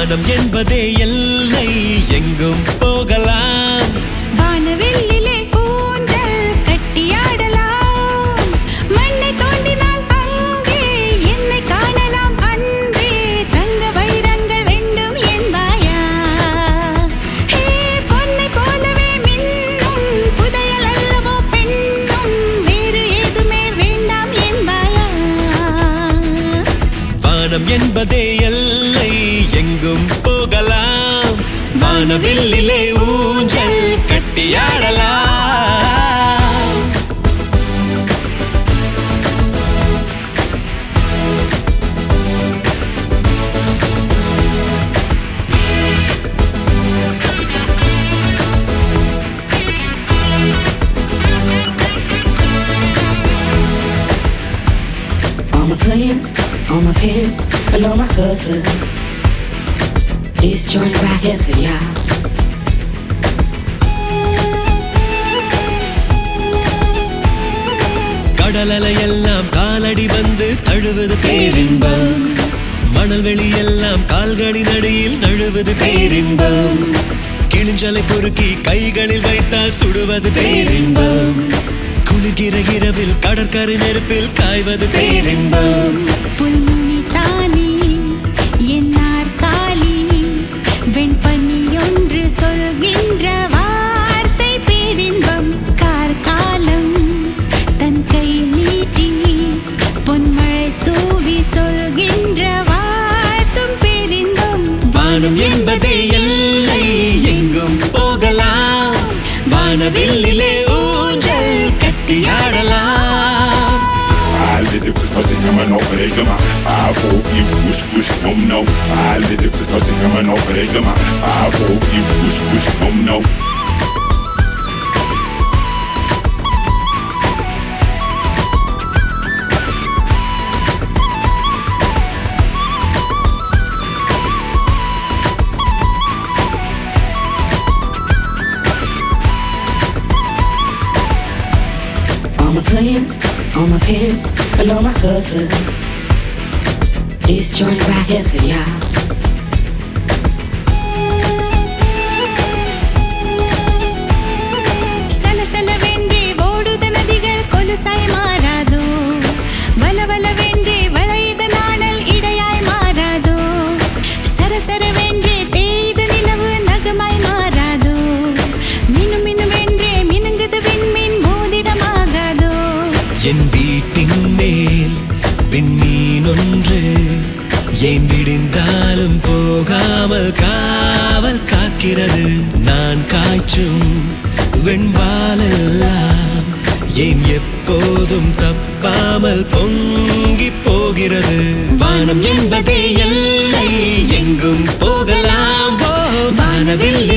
வானம் என்பதே எல்லை எங்கும் போகலாம் வானவெல்லிலே ஊஞ்சல் கட்டியாடலாம் மண்ணை தோண்டினால் அங்கே என்னை காணலாம் அன்றே தங்க வைரங்கள் வேண்டும் என்பாயா பொன்னை போலவே மின்னும் புதையல் அல்லவோ பெண்ணும் வேறு ஏதுமே வேண்டாம் என்பாயா வானம் என்பதே எல்லை எங்கும் போகலாம் வானவில்லிலே ஊஞ்சல் கட்டியாடலாம் All my plans, all my pants, and all my hustle. This joint right here's for y'all. கடலலையெல்லாம் காலடி வந்து தழுவது பேரின்பம் மணல் வெளியெல்லாம் கால்களின் அடியில் நழுவது பேரின்பம் கிழிஞ்சலை பொறுக்கி கைகளில் வைத்தால் சுடுவது பேரின்பம் குளிர்கிற இரவில் கடற்கரை நெருப்பில் காய்வது பேரின்பம் புல்முனி தானே என் நாற்காலி வெண்பனியொன்று சொல்கின்ற வார்த்தை பேரின்பம் கார்காலம் தன் கை நீட்டி பொன்மழை தூவி சொல்கின்ற வார்த்தும் பேரின்பம் வானம் என்பதே எல்லை எங்கும் போகலாம் வானவில்லிலே ஊஞ்சல் கட்டியாடலாம் Alle Dipse plötzlich kann man auch verlegen mal. Wo ich push, no. Alle Dipse plötzlich kann man auch verlegen mal. Wo ich push, no. All my plans, all my pants, and all my hustle. This joint right here's for y'all. சலசலவென்றே ஓடுத நதிகள் கொலுசாய் மாறாதோ வலவலவென்றே வளையுத நாணல் இடையாய் மாறாதோ சரசரவென்றே தேய்த நிலவு நகமாய் மாறாதோ மினுமினுவென்றே மினுங்குது விண்மீன் மோதிரமாகாதோ என் வீட்டின் மேல் விண்மீன் ஒன்று ஏன் விடிந்தாலும் போகாமல் காவல் காக்கிறது நான் காய்ச்சும் வெண்பாலெல்லாம் ஏன் எப்போதும் தப்பாமல் பொங்கி போகிறது வானம் என்பதே எல்லை எங்கும் போகலாம் வானவில்